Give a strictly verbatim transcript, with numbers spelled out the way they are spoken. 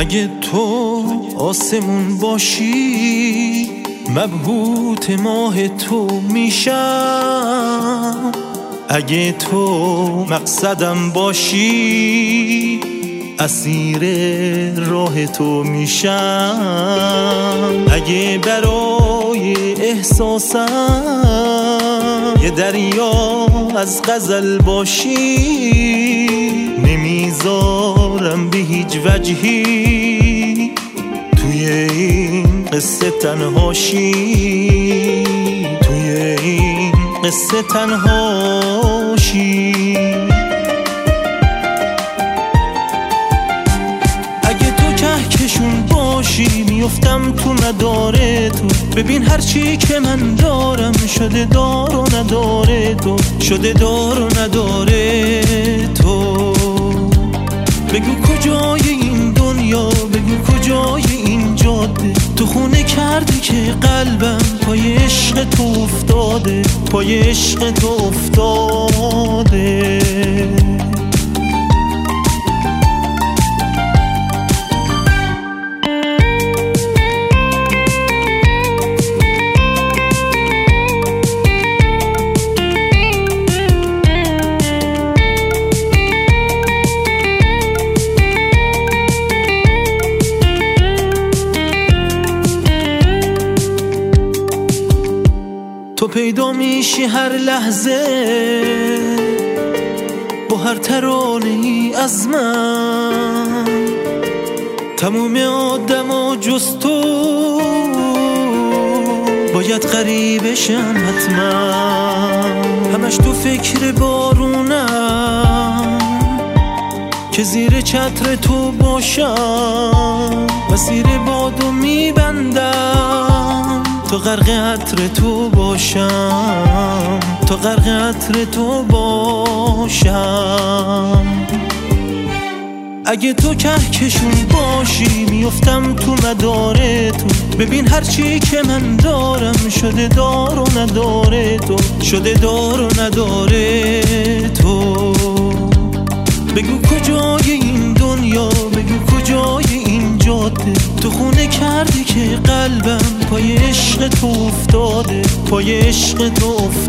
اگه تو آسمون باشی مبهوت ماه تو میشم، اگه تو مقصدم باشی اسیر راه تو میشم، اگه برای احساسم یه دریا از غزل باشی نمیذارم به هیچ وجهی توی این قصه تنهاشی، توی این قصه تنهاشی. اگه تو کهکشون باشی میفتم تو مدار تو، ببین هرچی که من دارم شده دار و نداره تو، شده دار و نداره تو. بگو کجای این دنیا، بگو کجای این جاده، تو خونه کرده که قلبم پای عشق تو افتاده، پای عشق تو افتاده. تو پیدا میشی هر لحظه با هر ترانه‌ای از من، تموم آدم و جز تو باید غریبشن حتما، همش تو فکر بارونم که زیر چتر تو باشم، مسیر بادو میبندم تا غرق عطر تو باشم، تا غرق عطر تو باشم. اگه تو کهکشون باشی میفتم تو مدار تو، ببین هرچی که من دارم شده دار و نداره تو، شده دار و نداره تو. بگو کجای این دنیا، بگو کجای این جاده، تو خونه کردی که قلبم پای عشق تو افتاده، پای عشق تو افتاده.